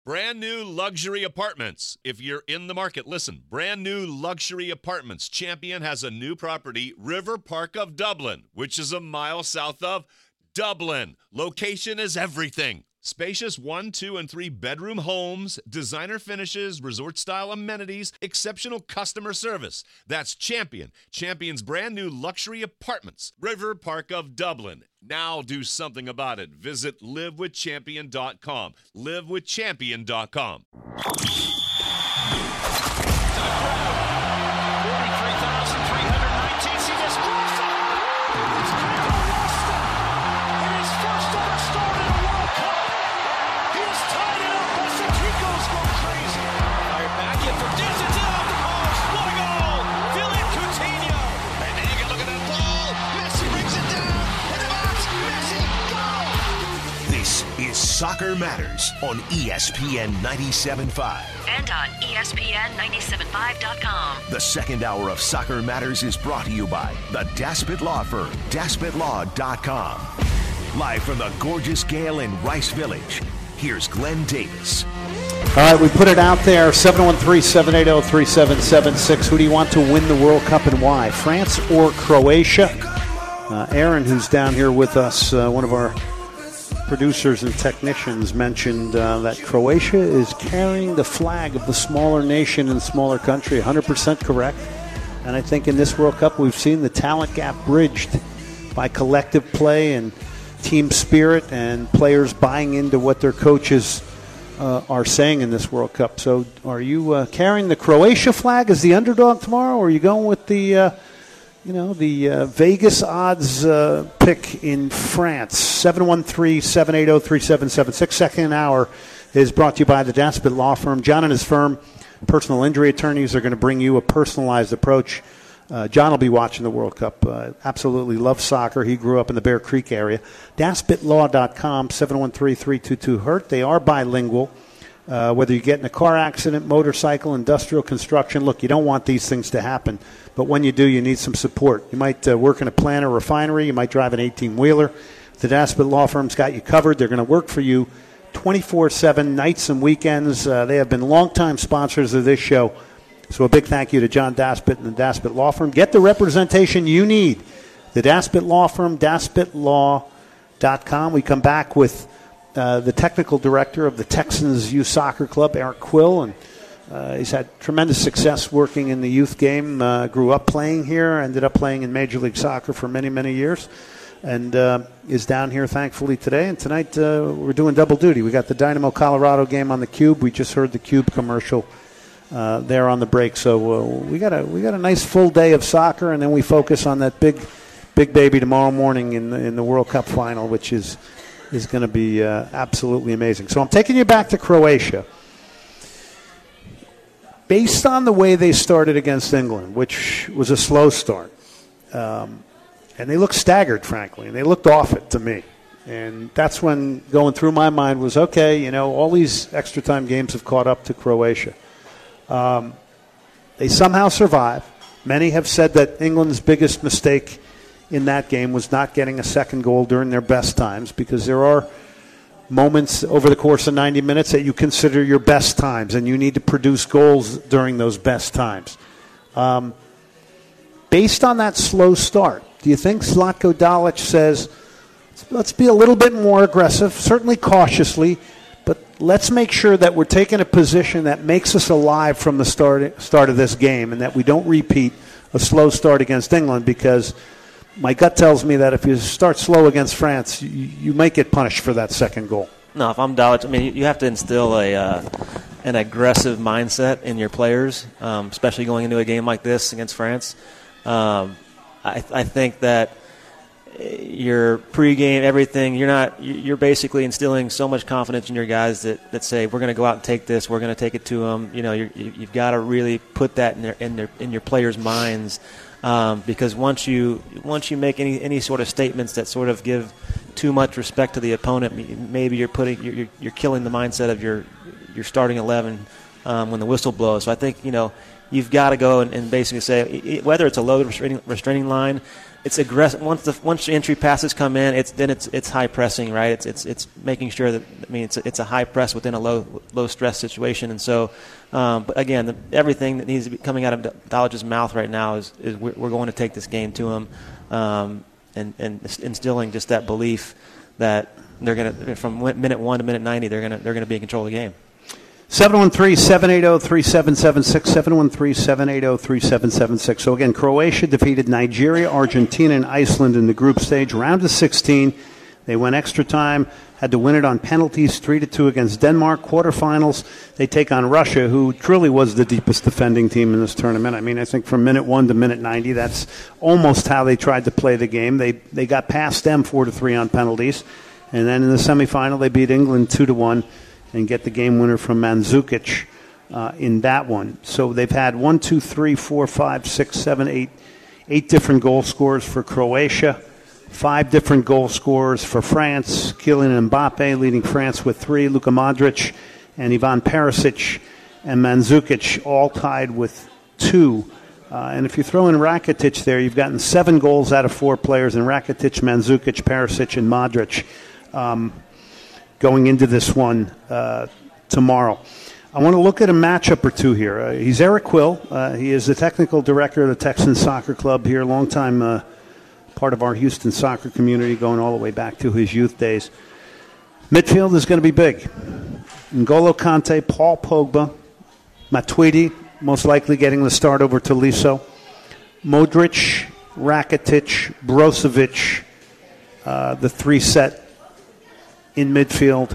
Brand new luxury apartments. If you're in the market, listen. Brand new luxury apartments. Champion has a new property, River Park of Dublin, which is a mile south of Dublin. Location is everything. Spacious 1, 2, and 3 bedroom homes, designer finishes, resort-style amenities, exceptional customer service. That's Champion. Champion's brand new luxury apartments. River Park of Dublin. Now do something about it. Visit livewithchampion.com. Livewithchampion.com. 43,319. See this cross. It's Kyle Rasta in his first ever start in a World Cup. He has tied it up as the Ticos go crazy. Fired back in for distance off the post. What a goal! Philippe Coutinho. And then you can look at that ball. Messi brings it down. In the box. Messi, goal! This is Soccer Matters on ESPN 97.5. And on ESPN975.com. The second hour of Soccer Matters is brought to you by the Daspit Law Firm, DaspitLaw.com. Live from the gorgeous Gale in Rice Village, here's Glenn Davis. All right, we put it out there, 713-780-3776. Who do you want to win the World Cup and why? France or Croatia? Aaron, who's down here with us, one of our producers and technicians, mentioned that Croatia is carrying the flag of the smaller nation and smaller country. 100% correct. And I think in this World Cup we've seen the talent gap bridged by collective play and team spirit and players buying into what their coaches are saying in this World Cup. So are you carrying the Croatia flag as the underdog tomorrow, or are you going with the Vegas odds pick in France? 713-780-3776. Second hour is brought to you by the Daspit Law Firm. John and his firm, personal injury attorneys, are going to bring you a personalized approach. John will be watching the World Cup. Absolutely loves soccer. He grew up in the Bear Creek area. DaspitLaw.com, 713-322-HURT. They are bilingual. Whether you get in a car accident, motorcycle, industrial construction, look, you don't want these things to happen. But when you do, you need some support. You might work in a plant or refinery. You might drive an 18-wheeler. The Daspit Law Firm's got you covered. They're going to work for you 24/7, nights and weekends. They have been longtime sponsors of this show. So a big thank you to John Daspit and the Daspit Law Firm. Get the representation you need. The Daspit Law Firm, DaspitLaw.com. We come back with the technical director of the Texans Youth Soccer Club, Eric Quill, and he's had tremendous success working in the youth game. Grew up playing here, ended up playing in Major League Soccer for many, many years, and is down here thankfully today. And tonight we're doing double duty. We got the Dynamo Colorado game on the Cube. We just heard the Cube commercial there on the break. So we got a nice full day of soccer, and then we focus on that big baby tomorrow morning in the World Cup final, which is going to be absolutely amazing. So I'm taking you back to Croatia. Based on the way they started against England, which was a slow start, and they looked staggered, frankly, and they looked off it to me. And that's when going through my mind was, okay, all these extra time games have caught up to Croatia. They somehow survive. Many have said that England's biggest mistake in that game was not getting a second goal during their best times, because there are moments over the course of 90 minutes that you consider your best times, and you need to produce goals during those best times. Based on that slow start, do you think Zlatko Dalic says, let's be a little bit more aggressive, certainly cautiously, but let's make sure that we're taking a position that makes us alive from the start of this game, and that we don't repeat a slow start against England, because my gut tells me that if you start slow against France, you might get punished for that second goal. No, if I'm Dalic, you have to instill an aggressive mindset in your players, especially going into a game like this against France. I think that your pregame, everything, you're basically instilling so much confidence in your guys that say, we're going to go out and take this, we're going to take it to them. You've got to really put that in your players' minds. Because once you make any sort of statements that sort of give too much respect to the opponent, maybe you're killing the mindset of your starting 11 when the whistle blows. So I think you've got to go and basically say, whether it's a low restraining line, it's aggressive. Once the entry passes come in, it's high pressing, right? It's making sure that, it's a high press within a low stress situation. And so, but again, everything that needs to be coming out of Dollage's mouth right now is we're going to take this game to him, and instilling just that belief that they're going to, from minute 1 to minute 90, they're going to be in control of the game. 713-780-3776, 713-780-3776. So again, Croatia defeated Nigeria, Argentina, and Iceland in the group stage. Round of 16, they went extra time, had to win it on penalties, 3-2 against Denmark. Quarterfinals, they take on Russia, who truly was the deepest defending team in this tournament. I think from minute 1 to minute 90, that's almost how they tried to play the game. They got past them 4-3 on penalties. And then in the semifinal, they beat England 2-1. And get the game winner from Mandzukic in that one. So they've had 8 different goal scorers for Croatia, 5 different goal scorers for France. Kylian Mbappe leading France with 3, Luka Modric and Ivan Perisic and Mandzukic all tied with 2. And if you throw in Rakitic there, you've gotten 7 goals out of 4 players in Rakitic, Mandzukic, Perisic, and Modric. Going into this one tomorrow. I want to look at a matchup or two here. He's Eric Quill. He is the technical director of the Texans Soccer Club here, longtime part of our Houston soccer community, going all the way back to his youth days. Midfield is going to be big. N'Golo Kante, Paul Pogba, Matuidi, most likely getting the start over Tolisso, Modric, Rakitic, Brozovic, the 3-set in midfield.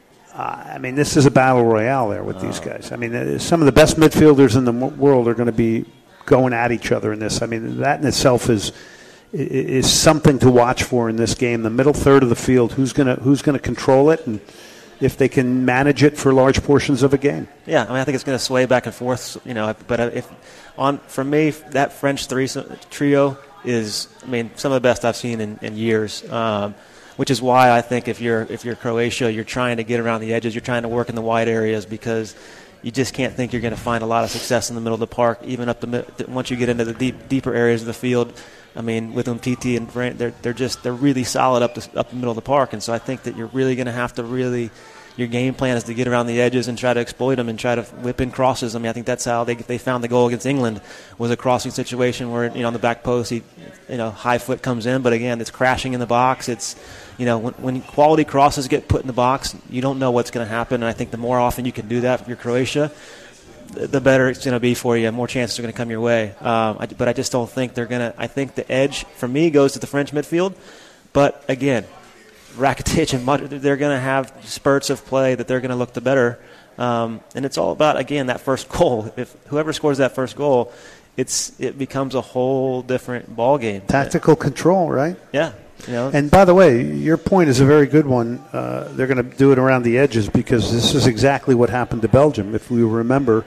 This is a battle royale there with these guys. Some of the best midfielders in the world are going to be going at each other in this. That in itself is something to watch for in this game. The middle third of the field, who's going to control it, and if they can manage it for large portions of a game. Yeah, I think it's going to sway back and forth. But for me, that French trio is, some of the best I've seen in years. Which is why I think if you're Croatia, you're trying to get around the edges, you're trying to work in the wide areas, because you just can't think you're going to find a lot of success in the middle of the park, even once you get into the deeper areas of the field. With Umtiti and Brand, they're really solid up the middle of the park, and so I think that you're really going to have to your game plan is to get around the edges and try to exploit them and try to whip in crosses. I think that's how they found the goal against England, was a crossing situation where, on the back post, high foot comes in, but again, it's crashing in the box. It's, when quality crosses get put in the box, you don't know what's going to happen, and I think the more often you can do that if you're Croatia, the better it's going to be for you. More chances are going to come your way. But I just don't think they're going to. I think the edge, for me, goes to the French midfield, but again, Rakitic and Modric, they're going to have spurts of play that they're going to look the better. And it's all about, again, that first goal. If whoever scores that first goal, it becomes a whole different ball game. Tactical control, right? Yeah. And by the way, your point is a very good one. They're going to do it around the edges, because this is exactly what happened to Belgium. If we remember,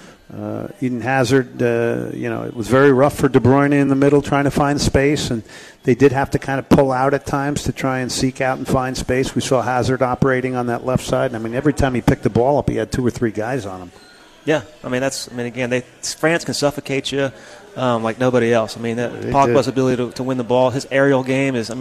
Eden Hazard, it was very rough for De Bruyne in the middle trying to find space, and they did have to kind of pull out at times to try and seek out and find space. We saw Hazard operating on that left side. Every time he picked the ball up, he had 2 or 3 guys on him. Yeah, again, France can suffocate you like nobody else. Pogba's ability to win the ball, his aerial game is,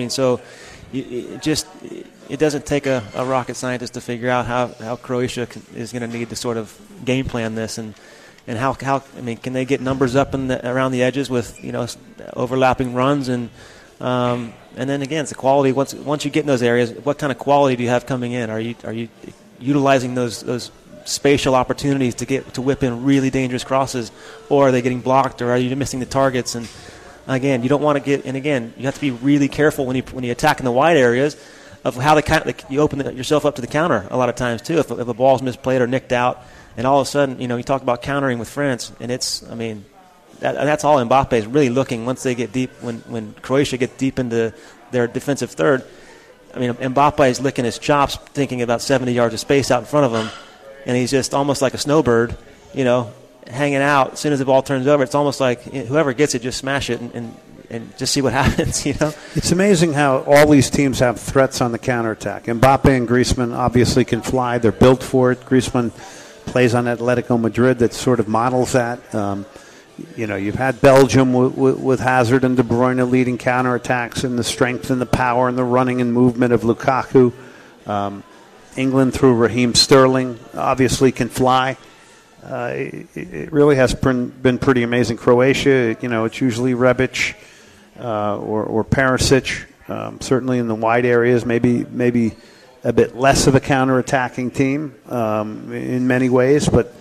it doesn't take a rocket scientist to figure out how Croatia is going to need to sort of game plan this, and how can they get numbers up around the edges with overlapping runs, and then again, it's the quality. Once you get in those areas, what kind of quality do you have coming in? Are you utilizing those spatial opportunities to whip in really dangerous crosses, or are they getting blocked, or are you missing the targets? And again, you don't want to get. And again, you have to be really careful when you attack in the wide areas of how you open yourself up to the counter a lot of times too. If a ball's misplayed or nicked out, and all of a sudden, you talk about countering with France, and it's, that's all Mbappe is really looking once they get deep. When Croatia gets deep into their defensive third, Mbappe is licking his chops, thinking about 70 yards of space out in front of him. And he's just almost like a snowbird, hanging out. As soon as the ball turns over, it's almost like whoever gets it, just smash it and just see what happens, It's amazing how all these teams have threats on the counterattack. Mbappe and Griezmann obviously can fly. They're built for it. Griezmann plays on Atletico Madrid that sort of models that. You've had Belgium with Hazard and De Bruyne leading counterattacks, and the strength and the power and the running and movement of Lukaku. England through Raheem Sterling obviously can fly. It really has been pretty amazing. Croatia, it's usually Rebic or Perisic, certainly in the wide areas, maybe a bit less of a counterattacking team in many ways, but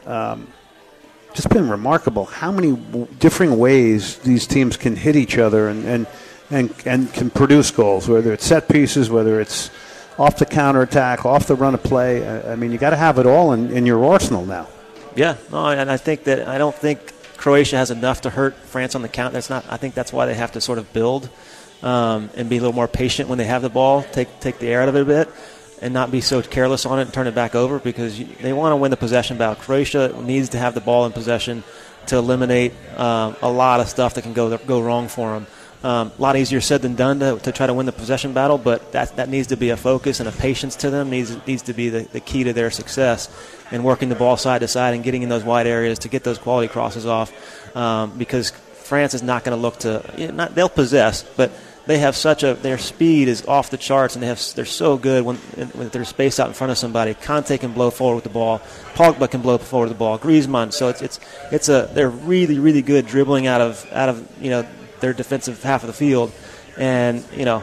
just been remarkable how many differing ways these teams can hit each other and can produce goals, whether it's set pieces, whether it's off the counterattack, off the run of play. I mean, you got to have it all in your arsenal now. Yeah, no, and I don't think Croatia has enough to hurt France on the count. I think that's why they have to sort of build and be a little more patient when they have the ball, take the air out of it a bit, and not be so careless on it and turn it back over, because they want to win the possession battle. Croatia needs to have the ball in possession to eliminate a lot of stuff that can go wrong for them. A lot easier said than done to try to win the possession battle, but that needs to be a focus and a patience to them. Needs to be the key to their success, and working the ball side to side and getting in those wide areas to get those quality crosses off, because France is not going to look to they'll possess, but they have their speed is off the charts, and they're so good when they're spaced out in front of somebody. Kanté can blow forward with the ball, Pogba can blow forward with the ball, Griezmann. So they're really, really good dribbling out of their defensive half of the field, and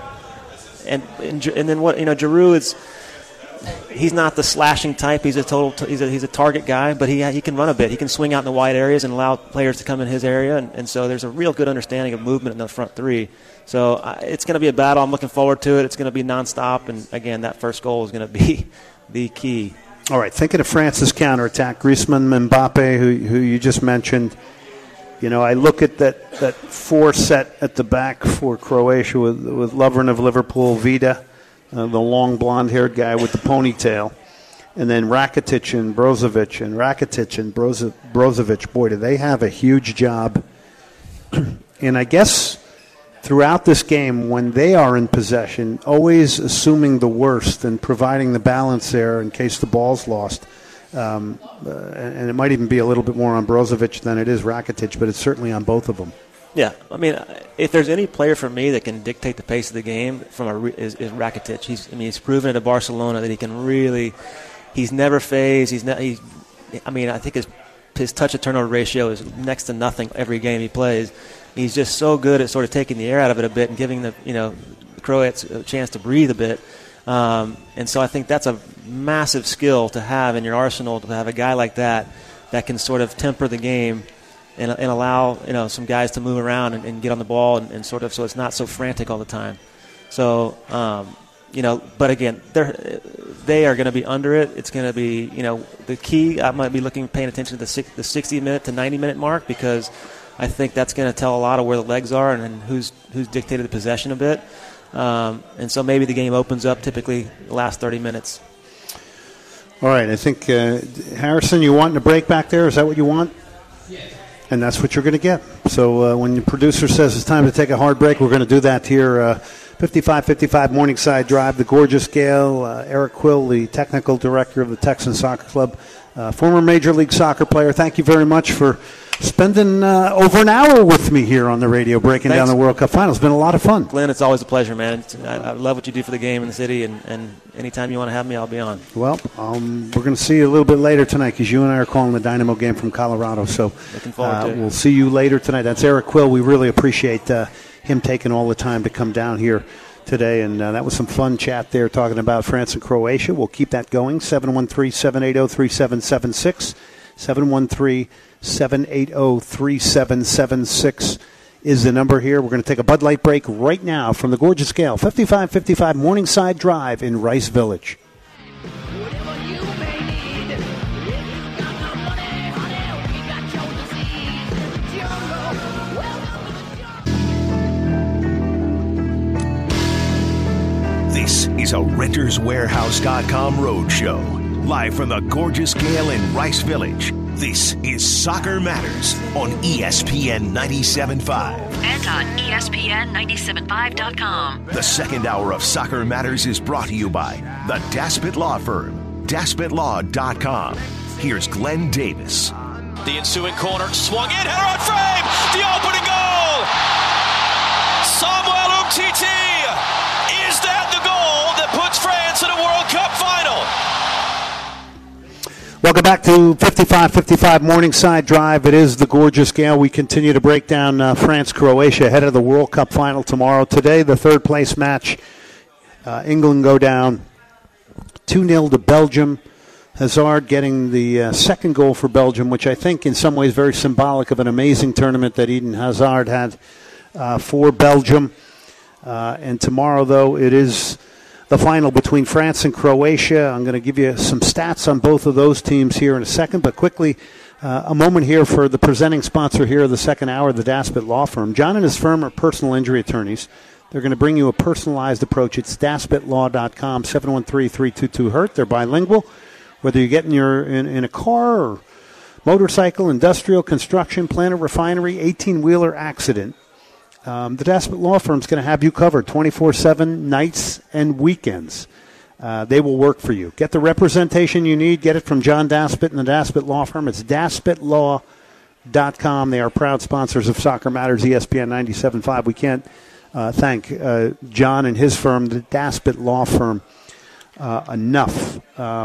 then Giroud he's not the slashing type. He's a target guy, but he can run a bit. He can swing out in the wide areas and allow players to come in his area, and so there's a real good understanding of movement in the front three. So it's going to be a battle. I'm looking forward to it. It's going to be nonstop, and again, that first goal is going to be the key. All right, thinking of France's counterattack, Griezmann, Mbappe, who you just mentioned. I look at that four set at the back for Croatia with Lovren of Liverpool, Vida, the long blonde-haired guy with the ponytail, and then Rakitic and Brozovic, Brozovic. Boy, do they have a huge job. And I guess throughout this game, when they are in possession, always assuming the worst and providing the balance there in case the ball's lost. And it might even be a little bit more on Brozovic than it is Rakitic, but it's certainly on both of them. Yeah, I mean, if there's any player for me that can dictate the pace of the game is Rakitic. He's proven it at Barcelona that he can really. He's never phased. I think his touch to turnover ratio is next to nothing every game he plays. He's just so good at sort of taking the air out of it a bit and giving the Croats a chance to breathe a bit. And so I think that's a massive skill to have in your arsenal, to have a guy like that can sort of temper the game and allow some guys to move around and get on the ball and sort of so it's not so frantic all the time. So but again, they are going to be under it. It's going to be the key. I might be paying attention to the 60-minute to 90-minute mark, because I think that's going to tell a lot of where the legs are and who's dictated the possession a bit. And so maybe the game opens up typically the last 30 minutes. All right, I think, Harrison, you wanting a break back there? Is that what you want? Yeah. And that's what you're going to get. So when the producer says it's time to take a hard break, we're going to do that here. 5555 Morningside Drive, the gorgeous Gail, Eric Quill, the technical director of the Texan Soccer Club, former Major League Soccer player. Thank you very much for spending over an hour with me here on the radio, breaking down the World Cup final. It's been a lot of fun. Glenn, it's always a pleasure, man. I love what you do for the game in the city, and anytime you want to have me, I'll be on. Well, we're going to see you a little bit later tonight, because you and I are calling the Dynamo game from Colorado. So looking forward to it. We'll see you later tonight. That's Eric Quill. We really appreciate him taking all the time to come down here today, and that was some fun chat there talking about France and Croatia. We'll keep that going. 713-780-3776. 713-780-3776 is the number here. We're going to take a Bud Light break right now from the gorgeous Gale, 5555 Morningside Drive in Rice Village. This is a RentersWarehouse.com roadshow. Live from the gorgeous Gale in Rice Village, this is Soccer Matters on ESPN 97.5. And on ESPN975.com. The second hour of Soccer Matters is brought to you by the Daspit Law Firm, DaspitLaw.com. here's Glenn Davis. The ensuing corner, swung in, header on frame, the opening goal! Samuel Umtiti! Is that the goal that puts France in a World Cup final? Welcome back to 55-55 Morningside Drive. It is the Gorgeous Gale. We continue to break down France-Croatia ahead of the World Cup final tomorrow. Today, the third-place match. England go down 2-0 to Belgium. Hazard getting the second goal for Belgium, which I think in some ways very symbolic of an amazing tournament that Eden Hazard had for Belgium. And tomorrow, though, it is the final between France and Croatia. I'm going to give you some stats on both of those teams here in a second. But quickly, a moment here for the presenting sponsor here of the second hour, the Daspit Law Firm. John and his firm are personal injury attorneys. They're going to bring you a personalized approach. It's DaspitLaw.com, 713-322-HURT. They're bilingual. Whether you're getting in a car or motorcycle, industrial, construction, plant, or refinery, 18-wheeler accident, the Daspit Law Firm is going to have you covered 24/7, nights and weekends. They will work for you. Get the representation you need. Get it from John Daspit and the Daspit Law Firm. It's DaspitLaw.com. They are proud sponsors of Soccer Matters, ESPN 97.5. We can't thank John and his firm, the Daspit Law Firm, enough.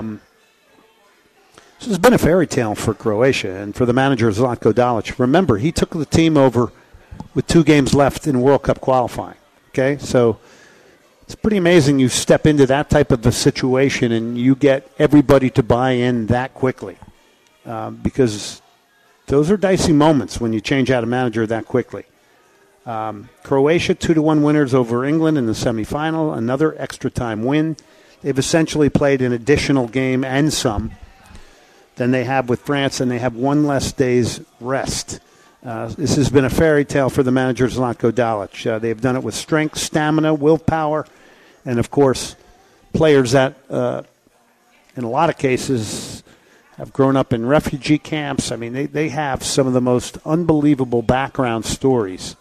This has been a fairy tale for Croatia and for the manager, Zlatko Dalic. Remember, he took the team over with 2 games left in World Cup qualifying. Okay, so it's pretty amazing you step into that type of a situation and you get everybody to buy in that quickly, because those are dicey moments when you change out a manager that quickly. Croatia 2-1 winners over England in the semifinal, another extra time win. They've essentially played an additional game and some than they have with France, and they have one less day's rest. This has been a fairy tale for the manager, Zlatko Dalic. They've done it with strength, stamina, willpower, and, of course, players that, in a lot of cases, have grown up in refugee camps. I mean, they have some of the most unbelievable background stories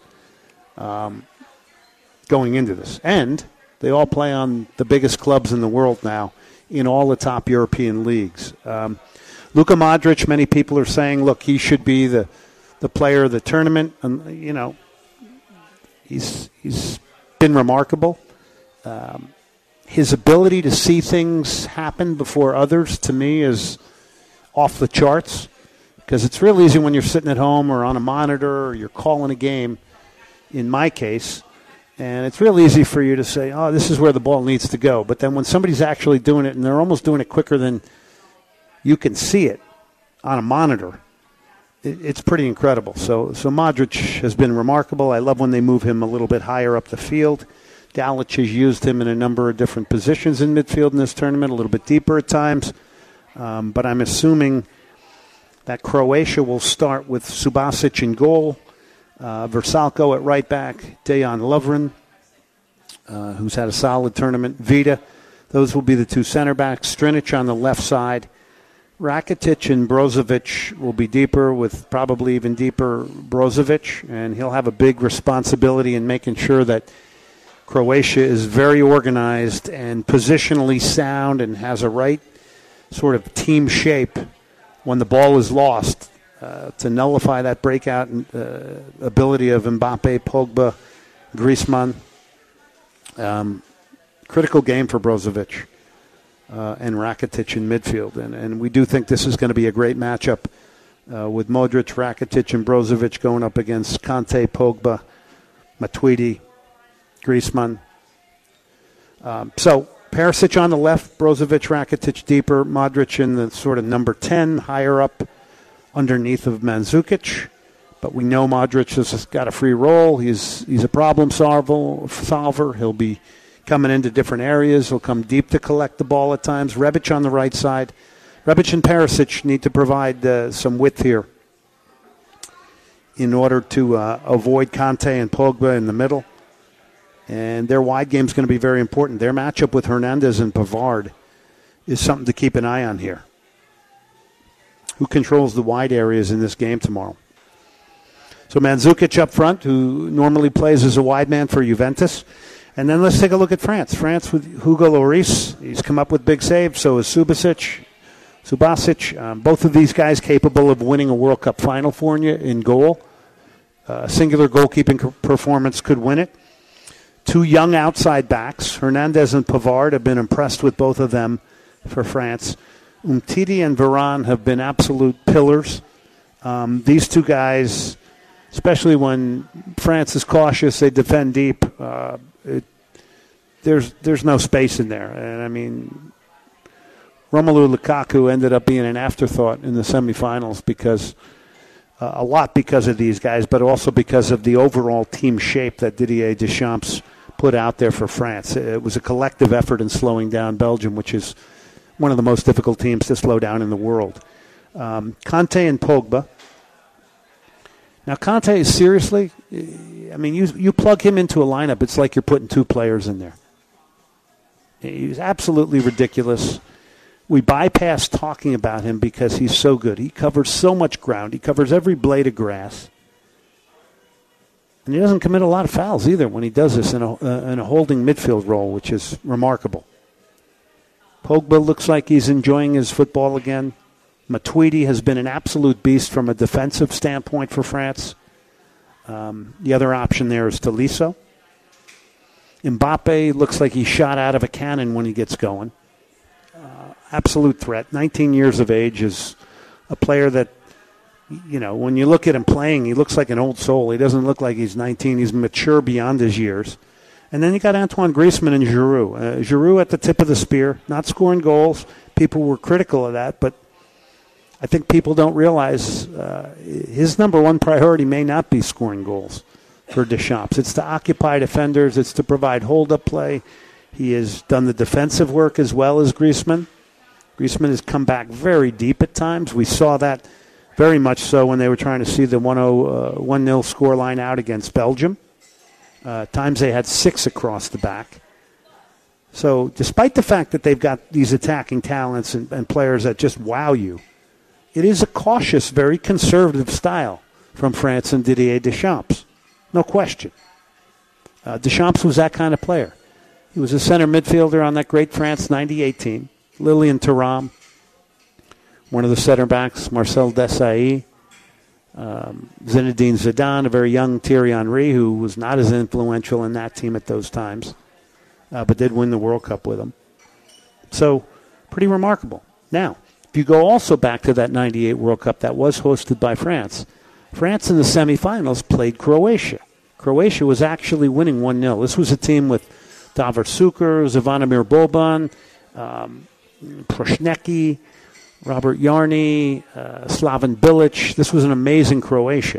going into this. And they all play on the biggest clubs in the world now in all the top European leagues. Luka Modric, many people are saying, look, he should be the player of the tournament. And, you know, he's been remarkable. His ability to see things happen before others, to me, is off the charts, because it's real easy when you're sitting at home or on a monitor or you're calling a game, in my case, and it's real easy for you to say, oh, this is where the ball needs to go. But then when somebody's actually doing it, and they're almost doing it quicker than you can see it on a monitor, it's pretty incredible. So Modric has been remarkable. I love when they move him a little bit higher up the field. Dalic has used him in a number of different positions in midfield in this tournament, a little bit deeper at times. But I'm assuming that Croatia will start with Subasic in goal, Vrsaljko at right back, Dejan Lovren, who's had a solid tournament, Vida. Those will be the 2 center backs. Strinic on the left side. Rakitic and Brozovic will be deeper, with probably even deeper Brozovic, and he'll have a big responsibility in making sure that Croatia is very organized and positionally sound and has a right sort of team shape when the ball is lost, to nullify that breakout ability of Mbappe, Pogba, Griezmann. Critical game for Brozovic and Rakitic in midfield. And we do think this is going to be a great matchup with Modric, Rakitic, and Brozovic going up against Kante, Pogba, Matuidi, Griezmann. So Perisic on the left, Brozovic, Rakitic deeper, Modric in the sort of number 10, higher up underneath of Mandzukic. But we know Modric has got a free role. He's a problem solver. He'll be coming into different areas. He'll come deep to collect the ball at times. Rebic on the right side. Rebic and Perisic need to provide some width here in order to avoid Kante and Pogba in the middle. And their wide game is going to be very important. Their matchup with Hernandez and Pavard is something to keep an eye on here. Who controls the wide areas in this game tomorrow? So Mandzukic up front, who normally plays as a wide man for Juventus. And then let's take a look at France. France with Hugo Lloris. He's come up with big saves. So is Subasic. Subasic, both of these guys capable of winning a World Cup final for you in goal. Singular goalkeeping performance could win it. Two young outside backs, Hernandez and Pavard, have been impressed with both of them for France. Umtiti and Varane have been absolute pillars. These two guys, especially when France is cautious, they defend deep. There's no space in there. And, I mean, Romelu Lukaku ended up being an afterthought in the semifinals because a lot because of these guys, but also because of the overall team shape that Didier Deschamps put out there for France. It was a collective effort in slowing down Belgium, which is one of the most difficult teams to slow down in the world. Kanté and Pogba. Now, Kanté is seriously, I mean, you plug him into a lineup, it's like you're putting two players in there. He's absolutely ridiculous. We bypass talking about him because he's so good. He covers so much ground. He covers every blade of grass. And he doesn't commit a lot of fouls either when he does this in a holding midfield role, which is remarkable. Pogba looks like he's enjoying his football again. Matuidi has been an absolute beast from a defensive standpoint for France. The other option there is Tolisso. Mbappe looks like he's shot out of a cannon when he gets going. Absolute threat. 19 years of age, is a player that, you know, when you look at him playing, he looks like an old soul. He doesn't look like he's 19. He's mature beyond his years. And then you got Antoine Griezmann and Giroud. Giroud at the tip of the spear, not scoring goals. People were critical of that, but I think people don't realize his number one priority may not be scoring goals for Deschamps. It's to occupy defenders. It's to provide hold-up play. He has done the defensive work as well as Griezmann. Griezmann has come back very deep at times. We saw that very much so when they were trying to see the 1-0 scoreline out against Belgium. Times they had 6 across the back. So despite the fact that they've got these attacking talents and players that just wow you, it is a cautious, very conservative style from France and Didier Deschamps. No question. Deschamps was that kind of player. He was a center midfielder on that great France 98 team. Lilian Thuram, one of the center backs, Marcel Desailly, Zinedine Zidane, a very young Thierry Henry, who was not as influential in that team at those times, but did win the World Cup with them. So, pretty remarkable. Now, if you go also back to that 98 World Cup that was hosted by France, France in the semifinals played Croatia. Croatia was actually winning 1-0. This was a team with Davor Suker, Zvonimir Boban, Prošnecki, Robert Jarni, Slaven Bilic. This was an amazing Croatia.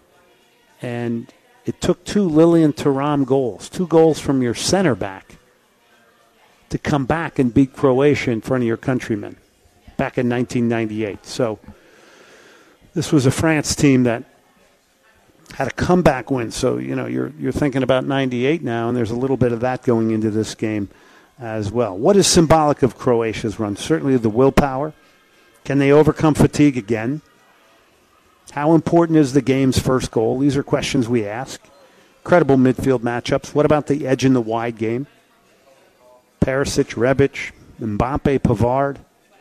And it took 2 Lilian Thuram goals, 2 goals from your center back, to come back and beat Croatia in front of your countrymen back in 1998. So this was a France team that had a comeback win. So, you know, you're thinking about 98 now, and there's a little bit of that going into this game as well. What is symbolic of Croatia's run? Certainly the willpower. Can they overcome fatigue again? How important is the game's first goal? These are questions we ask. Credible midfield matchups. What about the edge in the wide game? Perisic, Rebic, Mbappe, Pavard.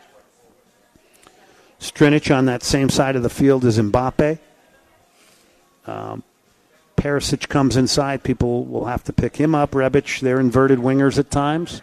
Strinic on that same side of the field as Mbappe. Perisic comes inside. People will have to pick him up. Rebic, they're inverted wingers at times.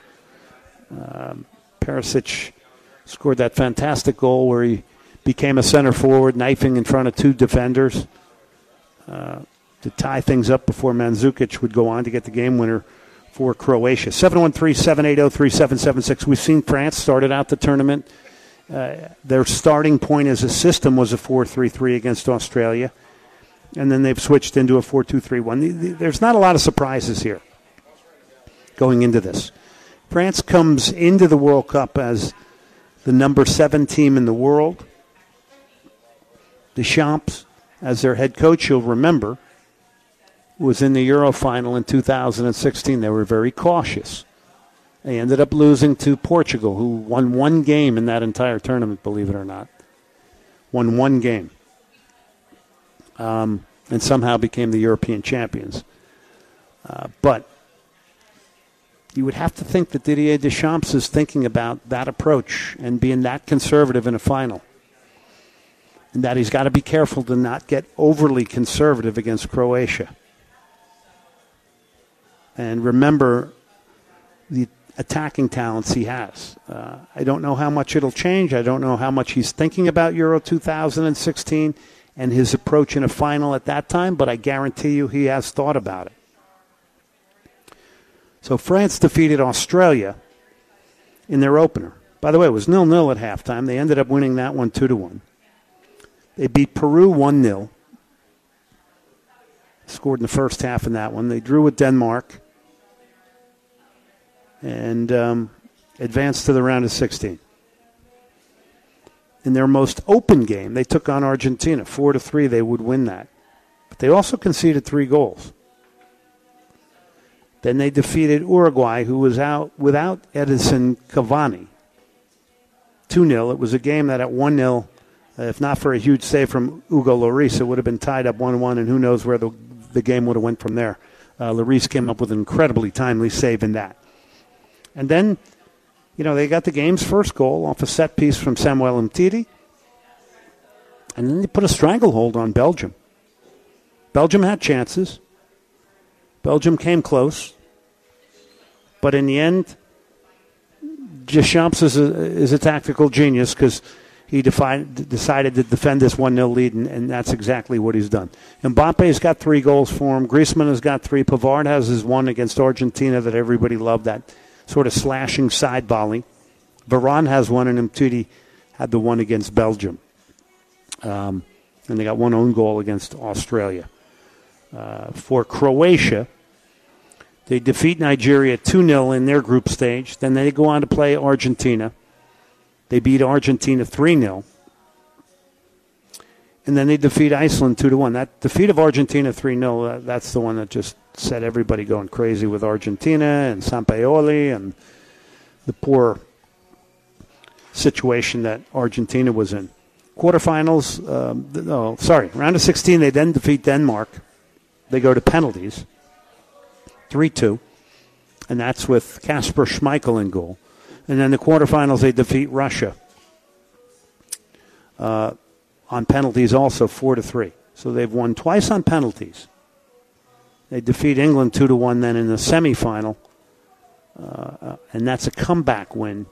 Perisic scored that fantastic goal where he became a center forward, knifing in front of 2 defenders to tie things up before Mandzukic would go on to get the game winner for Croatia. 713-780-3776. We've seen France started out the tournament. Their starting point as a system was a 4-3-3 against Australia, and then they've switched into a 4-2-3-1. There's not a lot of surprises here going into this. France comes into the World Cup as the number 7 team in the world. Deschamps, as their head coach, you'll remember, was in the Euro final in 2016. They were very cautious. They ended up losing to Portugal, who won 1 game in that entire tournament, believe it or not. Won 1 game. And somehow became the European champions. But you would have to think that Didier Deschamps is thinking about that approach and being that conservative in a final. And that he's got to be careful to not get overly conservative against Croatia. And remember the attacking talents he has. I don't know how much it'll change. I don't know how much he's thinking about Euro 2016 and his approach in a final at that time, but I guarantee you he has thought about it. So France defeated Australia in their opener. By the way, it was 0-0 at halftime. They ended up winning that one 2-1. They beat Peru 1-0. Scored in the first half in that one. They drew with Denmark and advanced to the round of 16. In their most open game, they took on Argentina. 4-3, they would win that. But they also conceded 3 goals. Then they defeated Uruguay, who was out without Edinson Cavani. 2-0. It was a game that at 1-0, if not for a huge save from Hugo Lloris, it would have been tied up 1-1, and who knows where the game would have went from there. Lloris came up with an incredibly timely save in that. And then, they got the game's first goal off a set piece from Samuel Umtiti. And then they put a stranglehold on Belgium. Belgium had chances. Belgium came close. But in the end, Deschamps is a tactical genius because he decided to defend this 1-0 lead, and that's exactly what he's done. Mbappe's got 3 goals for him. Griezmann has got 3. Pavard has his one against Argentina that everybody loved, that sort of slashing side volley. Varane has one, and Umtiti had the one against Belgium. And they got 1 own goal against Australia. For Croatia, they defeat Nigeria 2-0 in their group stage. Then they go on to play Argentina. They beat Argentina 3-0. And then they defeat Iceland 2-1. That defeat of Argentina 3-0, that's the one that just set everybody going crazy with Argentina and Sampaoli and the poor situation that Argentina was in. Quarterfinals, round of 16, they then defeat Denmark. They go to penalties, 3-2, and that's with Kasper Schmeichel in goal. And then the quarterfinals, they defeat Russia on penalties also, 4-3. So they've won twice on penalties. They defeat England 2-1 then in the semifinal, and that's a comeback win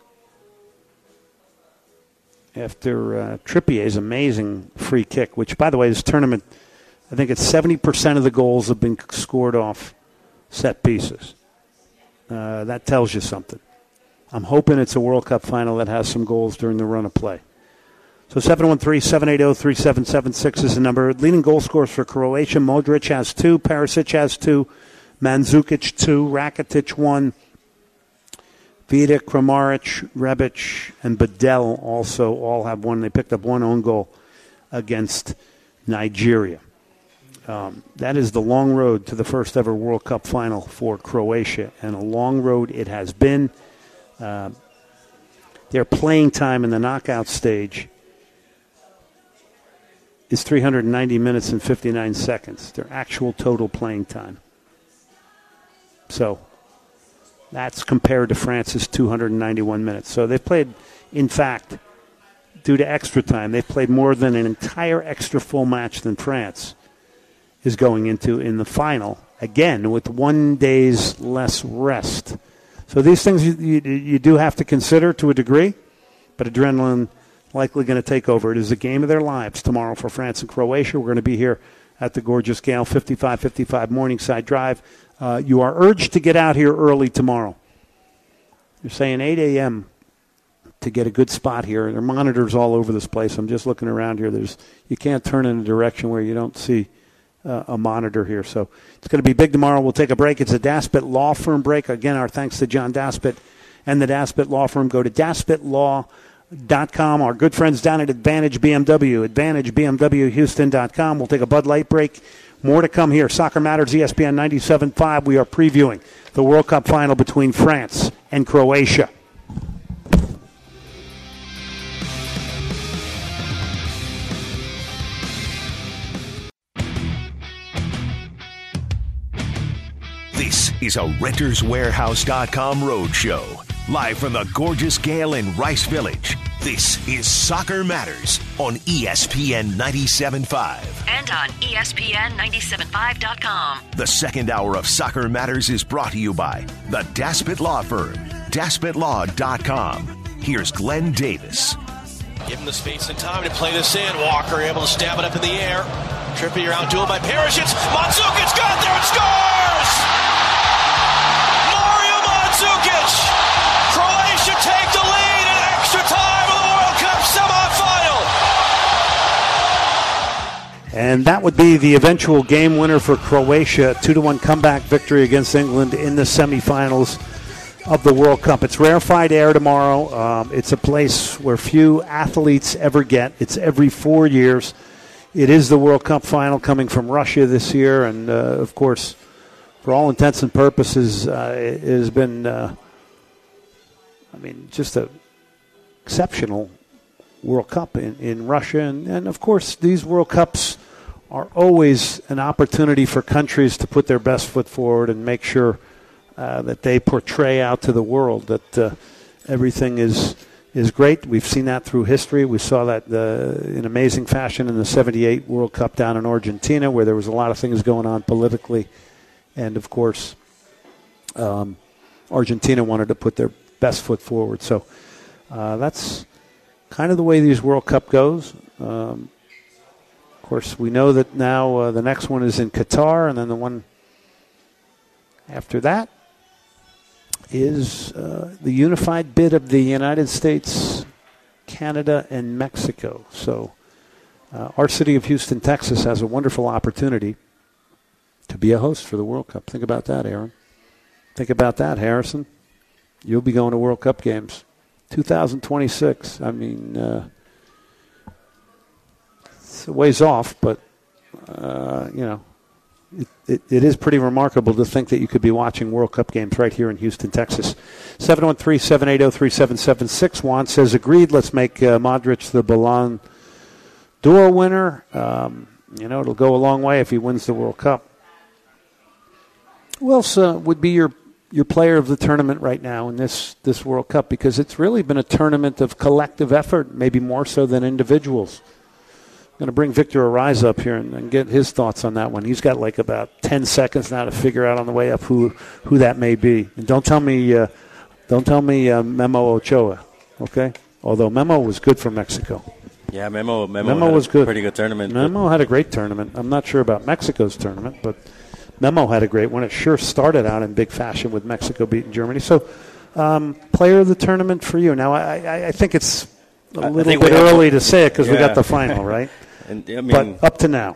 after Trippier's amazing free kick, which, by the way, this tournament, I think it's 70% of the goals have been scored off set pieces. That tells you something. I'm hoping it's a World Cup final that has some goals during the run of play. So 713-780-3776 is the number. Leading goal scorers for Croatia, Modric has 2, Perisic has 2, Mandzukic 2, Rakitic 1, Vidic, Kramaric, Rebic, and Bedell also all have 1. They picked up 1 own goal against Nigeria. That is the long road to the first ever World Cup final for Croatia, and a long road it has been. Their playing time in the knockout stage is 390 minutes and 59 seconds, their actual total playing time. So that's compared to France's 291 minutes. So they've played, in fact, due to extra time, they've played more than an entire extra full match than France is going into in the final, again, with 1 day's less rest. So these things you do have to consider to a degree, but adrenaline likely going to take over. It is the game of their lives tomorrow for France and Croatia. We're going to be here at the Gorgeous Gale, 5555 Morningside Drive. You are urged to get out here early tomorrow. You're saying 8 a.m. to get a good spot here. There are monitors all over this place. I'm just looking around here. You can't turn in a direction where you don't see a monitor here. So it's going to be big tomorrow. We'll take a break. It's a Daspit Law Firm break. Again, our thanks to John Daspit and the Daspit Law Firm. Go to daspitlaw.com. Our good friends down at Advantage BMW, AdvantageBMWHouston.com. We'll take a Bud Light break. More to come here. Soccer Matters, ESPN 97.5. We are previewing the World Cup final between France and Croatia. This is a RentersWarehouse.com roadshow. Live from the gorgeous Gale in Rice Village, this is Soccer Matters on ESPN 97.5. And on ESPN975.com. The second hour of Soccer Matters is brought to you by the Daspit Law Firm, DaspitLaw.com. Here's Glenn Davis. Give him the space and time to play this in. Walker able to stab it up in the air. Trippier outdueled by Perisic. Mandzukic got there and scores! Mario Mandzukic! Croatia take the lead in extra time of the World Cup semifinal. And that would be the eventual game winner for Croatia, 2-1 comeback victory against England in the semifinals of the World Cup. It's rarefied air tomorrow. It's a place where few athletes ever get. It's every 4 years. It is the World Cup final coming from Russia this year, and of course, for all intents and purposes, it has been, just an exceptional World Cup in Russia. And of course, these World Cups are always an opportunity for countries to put their best foot forward and make sure that they portray out to the world that everything is great. We've seen that through history. We saw that in amazing fashion in the 78 World Cup down in Argentina, where there was a lot of things going on politically. And, of course, Argentina wanted to put their best foot forward. So that's kind of the way these World Cup goes. Of course, we know that now the next one is in Qatar, and then the one after that is the unified bid of the United States, Canada, and Mexico. So our city of Houston, Texas, has a wonderful opportunity to be a host for the World Cup. Think about that, Aaron. Think about that, Harrison. You'll be going to World Cup games. 2026. It's a ways off, but, It is pretty remarkable to think that you could be watching World Cup games right here in Houston, Texas. 713-780-3776. Juan says, agreed, let's make Modric the Ballon d'Or winner. It'll go a long way if he wins the World Cup. Who else would be your player of the tournament right now in this World Cup? Because it's really been a tournament of collective effort, maybe more so than individuals. I'm going to bring Victor Ariza up here and get his thoughts on that one. He's got like about 10 seconds now to figure out on the way up who that may be. And don't tell me Memo Ochoa, okay? Although Memo was good for Mexico. Yeah, Memo was good. Pretty good tournament. Memo had a great tournament. I'm not sure about Mexico's tournament, but Memo had a great one. It sure started out in big fashion with Mexico beating Germany. So, player of the tournament for you. Now, I think it's a little bit early to say it because we got the final, right? But up to now,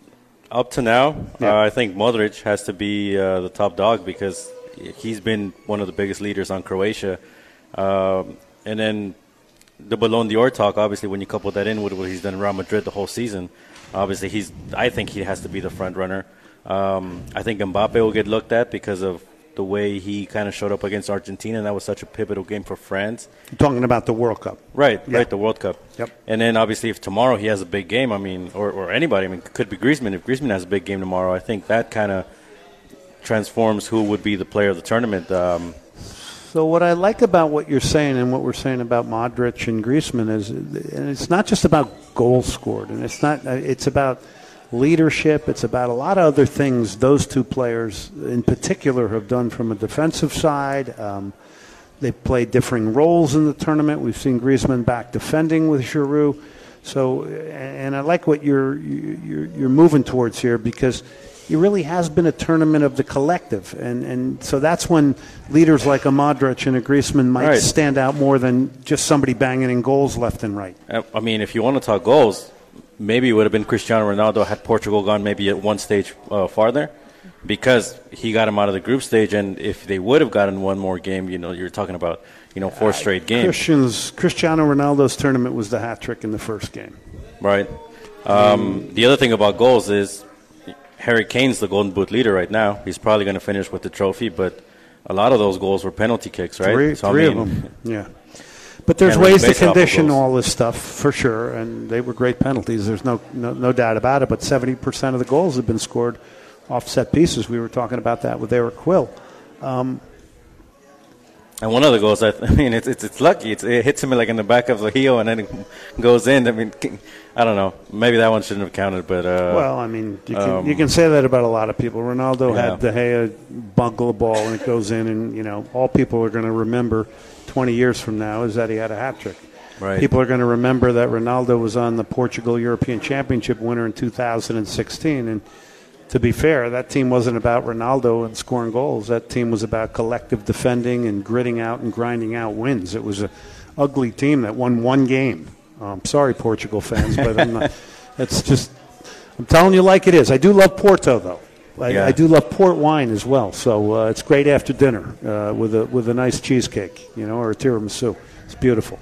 I think Modric has to be the top dog because he's been one of the biggest leaders on Croatia. And then the Ballon d'Or talk, obviously, when you couple that in with what he's done in Real Madrid the whole season, obviously I think he has to be the front runner. I think Mbappe will get looked at because of the way he kind of showed up against Argentina, and that was such a pivotal game for France. You're talking about the World Cup. Right, the World Cup. Yep. And then, obviously, if tomorrow he has a big game, or anybody, it could be Griezmann. If Griezmann has a big game tomorrow, I think that kind of transforms who would be the player of the tournament. So what I like about what you're saying and what we're saying about Modric and Griezmann is, and it's not just about goals scored, and it's about leadership. It's about a lot of other things those two players in particular have done from a defensive side. They've played differing roles in the tournament. We've seen Griezmann back defending with Giroud. So, and I like what you're moving towards here because it really has been a tournament of the collective. And so that's when leaders like a Modric and a Griezmann might stand out more than just somebody banging in goals left and right. If you want to talk goals, maybe it would have been Cristiano Ronaldo had Portugal gone maybe at one stage farther because he got him out of the group stage. And if they would have gotten one more game, you're talking about, 4 straight games. Cristiano Ronaldo's tournament was the hat trick in the first game. Right. The other thing about goals is Harry Kane's the Golden Boot leader right now. He's probably going to finish with the trophy, but a lot of those goals were penalty kicks, right? Three of them, yeah. But there's ways to condition all this stuff, for sure, and they were great penalties. There's no doubt about it, but 70% of the goals have been scored off set pieces. We were talking about that with Eric Quill And one of the goals, I mean, it's lucky. It hits him like in the back of the heel, and then it goes in. I mean, I don't know. Maybe that one shouldn't have counted, but well, I mean, you can say that about a lot of people. Ronaldo had De Gea bungle a ball, and it goes in, and all people are going to remember 20 years from now is that he had a hat trick. Right. People are going to remember that Ronaldo was on the Portugal European Championship winner in 2016, and to be fair, that team wasn't about Ronaldo and scoring goals. That team was about collective defending and gritting out and grinding out wins. It was an ugly team that won one game. Sorry, Portugal fans, but I'm telling you like it is. I do love Porto, though. I do love port wine as well. So it's great after dinner with a nice cheesecake, or a tiramisu. It's beautiful.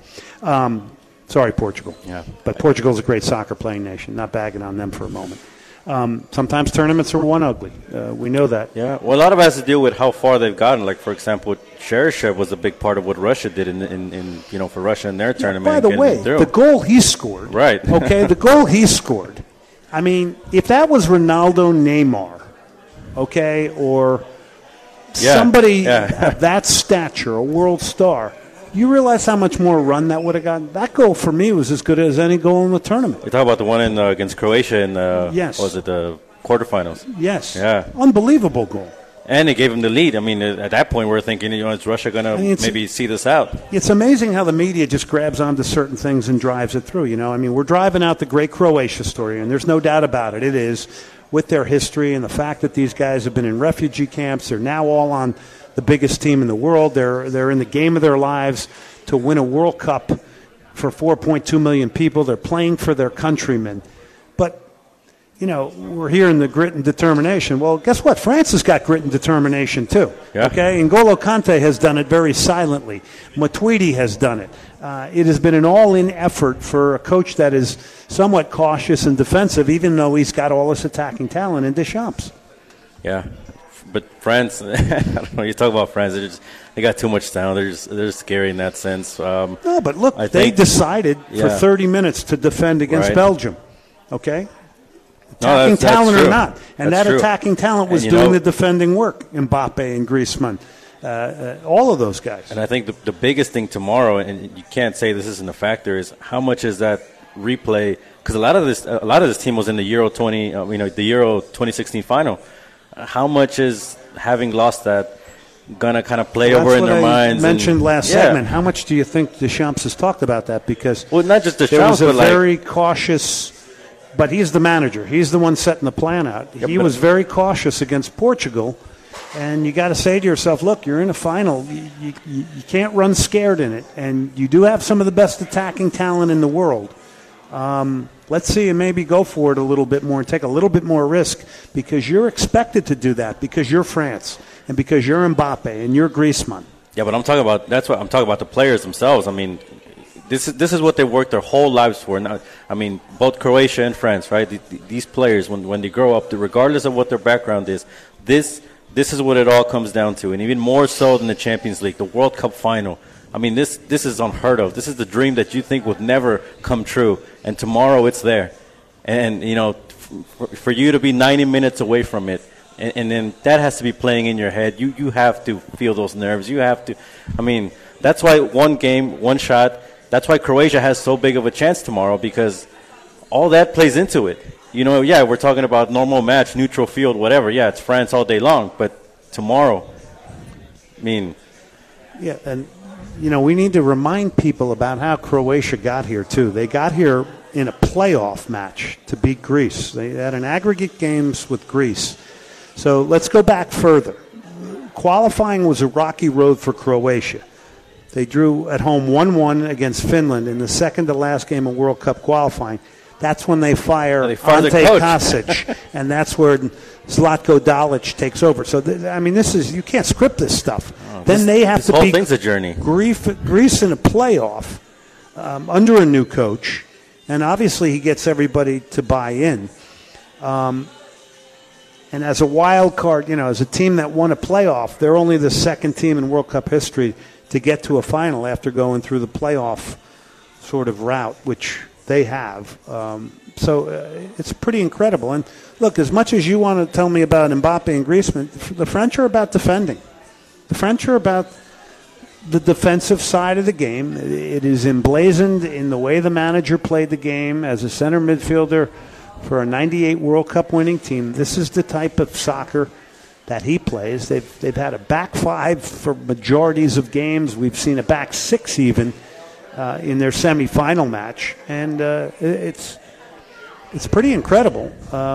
Sorry, Portugal. Yeah. But Portugal's a great soccer playing nation. Not bagging on them for a moment. Sometimes tournaments are one ugly. We know that. Yeah. Well, a lot of it has to do with how far they've gotten. Like, for example, Cheryshev was a big part of what Russia did in for Russia in their tournament. By the way, the goal he scored. Right. Okay, the goal he scored. I mean, if that was Ronaldo, Neymar, okay, or somebody of that stature, a world star, you realize how much more run that would have gotten? That goal for me was as good as any goal in the tournament. You're talking about the one against Croatia in yes. Was it the quarterfinals? Yes. Yeah. Unbelievable goal. And it gave him the lead. I mean, at that point, we're thinking, is Russia going to maybe see this out? It's amazing how the media just grabs onto certain things and drives it through. I mean, we're driving out the great Croatia story, and there's no doubt about it. It is, with their history and the fact that these guys have been in refugee camps. They're now all on the biggest team in the world. They're in the game of their lives to win a World Cup for 4.2 million people. They're playing for their countrymen. But, we're hearing the grit and determination. Well, guess what? France has got grit and determination too. Yeah. Okay? N'Golo Kante has done it very silently. Matuidi has done it. It has been an all-in effort for a coach that is somewhat cautious and defensive, even though he's got all this attacking talent in Deschamps. Yeah. But France, I don't know, you talk about France, they got too much talent. They're scary in that sense. No, but look, they decided for 30 minutes to defend against Belgium. Okay? Attacking talent or not. And that attacking talent was doing the defending work. Mbappe and Griezmann. All of those guys. And I think the biggest thing tomorrow, and you can't say this isn't a factor, is how much is that replay? Because a lot of this team was in the Euro 2016 final. How much is having lost that gonna kind of play over in their minds? I mentioned last segment. How much do you think Deschamps has talked about that? Because not just Deschamps, there was a very cautious. But he's the manager. He's the one setting the plan out. He was very cautious against Portugal, and you got to say to yourself, look, you're in a final. You can't run scared in it, and you do have some of the best attacking talent in the world. Let's see you maybe go for it a little bit more and take a little bit more risk because you're expected to do that because you're France and because you're Mbappe and you're Griezmann. Yeah, but I'm talking about the players themselves. I mean, this is what they worked their whole lives for. Now, I mean, both Croatia and France, right? These players, when they grow up, regardless of what their background is, this is what it all comes down to, and even more so than the Champions League, the World Cup final. I mean, this is unheard of. This is the dream that you think would never come true, and tomorrow it's there. And, for you to be 90 minutes away from it, and then that has to be playing in your head. You have to feel those nerves. You have to. I mean, that's why one game, one shot, that's why Croatia has so big of a chance tomorrow because all that plays into it. We're talking about normal match, neutral field, whatever. Yeah, it's France all day long, but tomorrow, I mean. Yeah, and we need to remind people about how Croatia got here, too. They got here in a playoff match to beat Greece. They had an aggregate games with Greece. So let's go back further. Qualifying was a rocky road for Croatia. They drew at home 1-1 against Finland in the second-to-last game of World Cup qualifying. That's when they fire Ante Kasic, and that's where Zlatko Dalic takes over. So, this is – you can't script this stuff. Then they have to beat thing's a journey. Greece in a playoff under a new coach, and obviously he gets everybody to buy in. And as a wild card, as a team that won a playoff, they're only the second team in World Cup history to get to a final after going through the playoff sort of route, which they have. So it's pretty incredible. And look, as much as you want to tell me about Mbappe and Griezmann, the French are about defending. The French are about the defensive side of the game. It is emblazoned in the way the manager played the game as a center midfielder for a 98 World Cup winning team. This is the type of soccer that he plays. They've had a back five for majorities of games. We've seen a back six even in their semifinal match, and it's pretty incredible.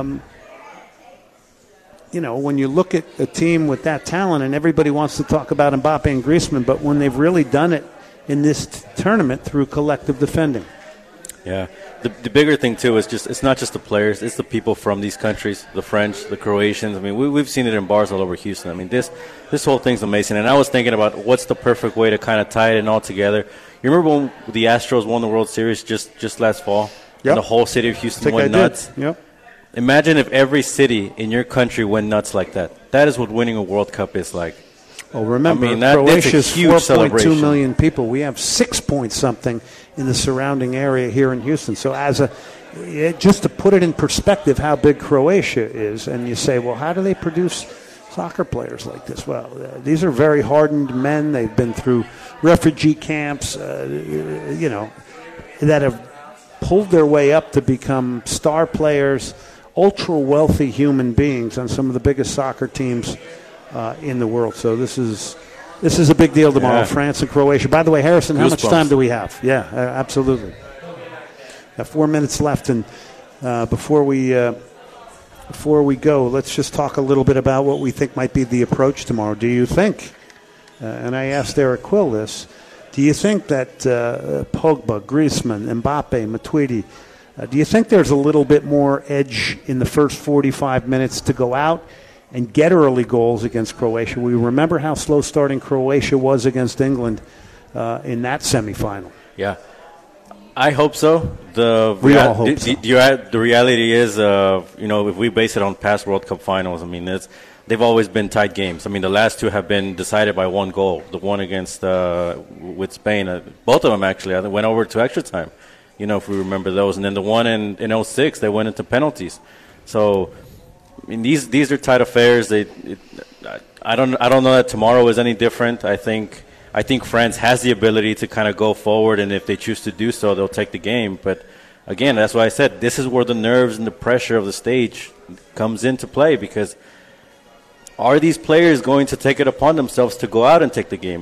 When you look at a team with that talent, and everybody wants to talk about Mbappe and Griezmann, but when they've really done it in this tournament through collective defending. Yeah. The bigger thing, too, is it's not just the players. It's the people from these countries, the French, the Croatians. I mean, we've seen it in bars all over Houston. I mean, this whole thing's amazing. And I was thinking about what's the perfect way to kind of tie it in all together. You remember when the Astros won the World Series just last fall? Yep. And the whole city of Houston went nuts? Yep. Imagine if every city in your country went nuts like that. That is what winning a World Cup is like. Well, remember, that's Croatia's a huge 4.2 million people. We have 6 point something in the surrounding area here in Houston. So just to put it in perspective how big Croatia is, and you say, well, how do they produce soccer players like this? Well, these are very hardened men. They've been through refugee camps, that have pulled their way up to become star players, ultra-wealthy human beings on some of the biggest soccer teams in the world. So this is a big deal tomorrow, France and Croatia. By the way, Harrison, how much time do we have? Yeah, absolutely. Got 4 minutes left, and before we go, let's just talk a little bit about what we think might be the approach tomorrow. Do you think, and I asked Eric Quill this, do you think that Pogba, Griezmann, Mbappe, Matuidi, do you think there's a little bit more edge in the first 45 minutes to go out and get early goals against Croatia? We remember how slow starting Croatia was against England in that semifinal. Yeah. I hope so. We all hope so. The reality is, if we base it on past World Cup finals, I mean, they've always been tight games. I mean, the last two have been decided by one goal. The one against with Spain, both of them actually, I think went over to extra time. If we remember those, and then the one in 2006, they went into penalties. So, I mean, these are tight affairs. I don't know that tomorrow is any different. I think France has the ability to kind of go forward, and if they choose to do so, they'll take the game. But again, that's why I said this is where the nerves and the pressure of the stage comes into play, because are these players going to take it upon themselves to go out and take the game?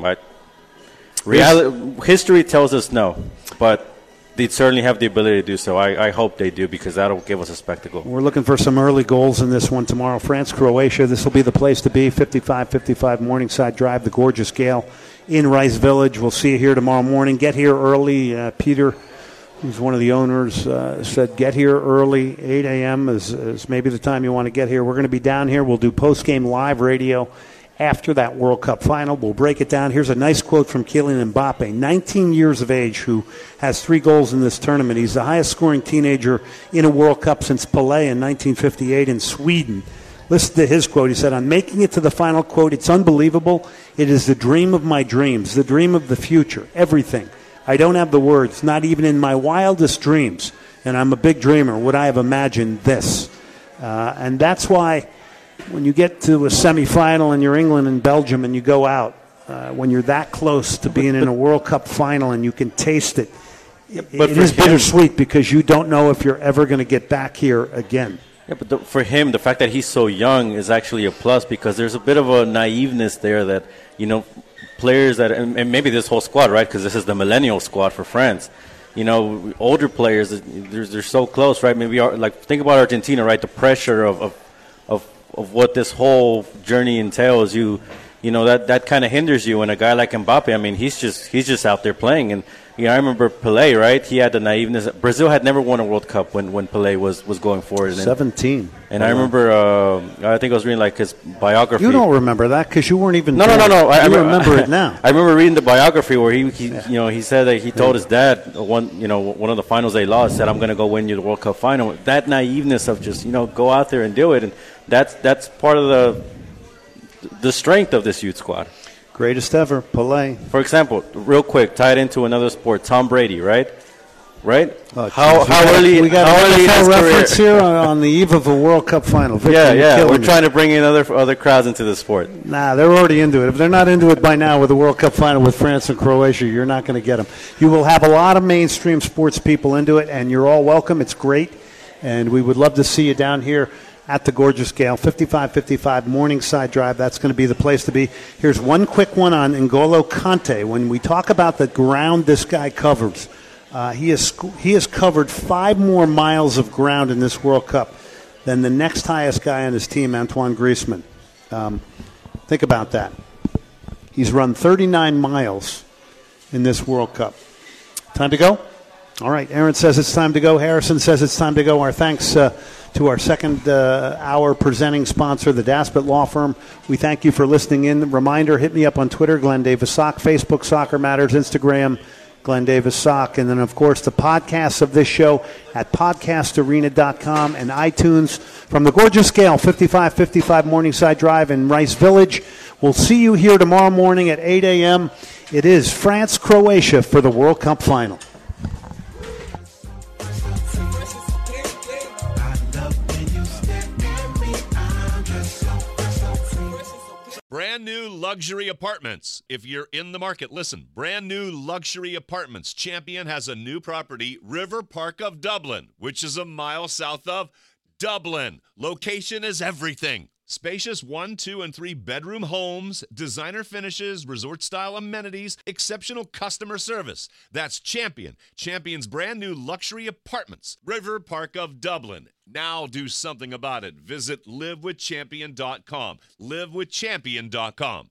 History tells us no, but they'd certainly have the ability to do so. I hope they do, because that'll give us a spectacle. We're looking for some early goals in this one tomorrow. France, Croatia, this will be the place to be. 55 Morningside Drive, the Gorgeous Gale in Rice Village. We'll see you here tomorrow morning. Get here early. Peter, who's one of the owners, said get here early. 8 a.m. is maybe the time you want to get here. We're going to be down here. We'll do post-game live radio after that World Cup final. We'll break it down. Here's a nice quote from Kylian Mbappe, 19 years of age, who has 3 goals in this tournament. He's the highest-scoring teenager in a World Cup since Pelé in 1958 in Sweden. Listen to his quote. He said, "I'm making it to the final," quote, "it's unbelievable. It is the dream of my dreams, the dream of the future, everything. I don't have the words, not even in my wildest dreams, and I'm a big dreamer, would I have imagined this." And that's why when you get to a semifinal and you're England and Belgium and you go out, when you're that close to being in a World Cup final and you can taste it, it is bittersweet, because you don't know if you're ever going to get back here again. Yeah, but for him, the fact that he's so young is actually a plus, because there's a bit of a naiveness there that, players that, and maybe this whole squad, right, because this is the millennial squad for France. Older players, they're so close, right? Maybe think about Argentina, right? The pressure of what this whole journey entails, that kind of hinders you. And a guy like Mbappe, I mean, he's just out there playing. And I remember Pelé, right? He had the naiveness. Brazil had never won a World Cup when Pelé was going forward. 17. And I remember, I think I was reading his biography. You don't remember that because you weren't even. No. I remember it now. I remember reading the biography where he said that he told his dad one of the finals they lost, said, "I'm going to go win you the World Cup final." That naiveness of just go out there and do it, and that's part of the strength of this youth squad. Greatest ever, Pelé. For example, real quick, tie it into another sport, Tom Brady, right? right? Oh, how geez, early? We got how an early in NFL his reference career? here on the eve of a World Cup final. Victor, Yeah, you're yeah. killing We're me. trying to bring in other crowds into the sport. Nah, they're already into it. If they're not into it by now with the World Cup final with France and Croatia, you're not going to get them. You will have a lot of mainstream sports people into it, and you're all welcome. It's great, and we would love to see you down here at the Gorgeous Gale, 5555 Morningside Drive. That's going to be the place to be. Here's one quick one on N'Golo Kante. When we talk about the ground this guy covers, he has covered 5 more miles of ground in this World Cup than the next highest guy on his team, Antoine Griezmann. Think about that. He's run 39 miles in this World Cup. Time to go? All right, Aaron says it's time to go. Harrison says it's time to go. Our thanks to our second hour presenting sponsor, the Daspit Law Firm. We thank you for listening in. Reminder, hit me up on Twitter, Glenn Davis Sock, Facebook, Soccer Matters, Instagram, Glenn Davis Sock, and then, of course, the podcasts of this show at podcastarena.com and iTunes. From the Gorgeous Gale, 5555 Morningside Drive in Rice Village. We'll see you here tomorrow morning at 8 a.m. It is France-Croatia for the World Cup final. Brand new luxury apartments. If you're in the market, listen. Brand new luxury apartments. Champion has a new property, River Park of Dublin, which is a mile south of Dublin. Location is everything. Spacious 1, 2, and 3 bedroom homes, designer finishes, resort-style amenities, exceptional customer service. That's Champion. Champion's brand new luxury apartments, River Park of Dublin. Now do something about it. Visit livewithchampion.com. Livewithchampion.com.